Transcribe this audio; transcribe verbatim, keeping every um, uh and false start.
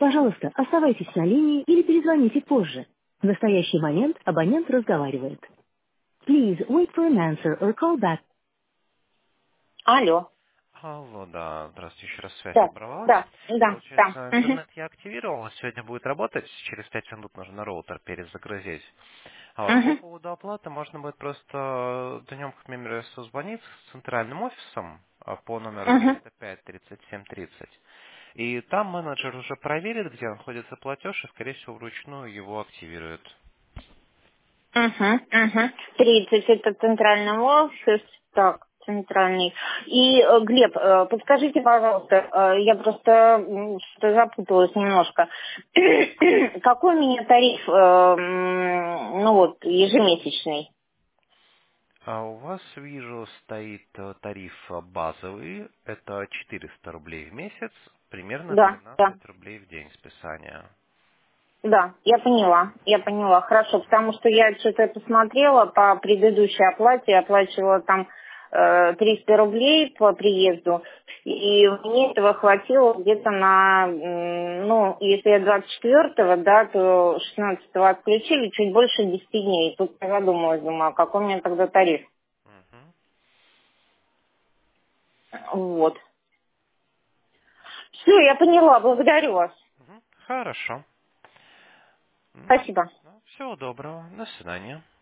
Пожалуйста, оставайтесь на линии или перезвоните позже. В настоящий момент абонент разговаривает. Please wait for an answer or call back. Алло. Алло, да, здравствуйте, еще раз связь Да, оборвалась. да, да, да. Получается, Мгм. интернет я активировал, сегодня будет работать, через пять минут нужно на роутер перезагрузить. А вот по Мгм. поводу оплаты можно будет просто днем к меморию созвониться с центральным офисом а, по номеру Мгм. триста пять тридцать семь тридцать. И там менеджер уже проверит, где находится платеж, и, скорее всего, вручную его активирует. Угу, угу. тридцать это центральный офис. Так, центральный. И, э, Глеб, э, подскажите, пожалуйста, э, я просто м, что-то запуталась немножко. Какой у меня тариф, э, м, ну вот, ежемесячный? А у вас, вижу, стоит э, тариф э, базовый, это четыреста рублей в месяц, примерно Да, да. тринадцать рублей в день списания. Да, я поняла, я поняла, хорошо, потому что я что-то посмотрела по предыдущей оплате, я оплачивала там э, триста рублей по приезду, и мне этого хватило где-то на, м, ну, если я двадцать четвёртого, да, то шестнадцатого отключили, чуть больше десяти дней. Тут я задумалась, думаю, а какой у меня тогда тариф? Мгм. Вот. Все, я поняла, благодарю вас. Мгм. Хорошо. Спасибо. Ну, всего доброго. До свидания.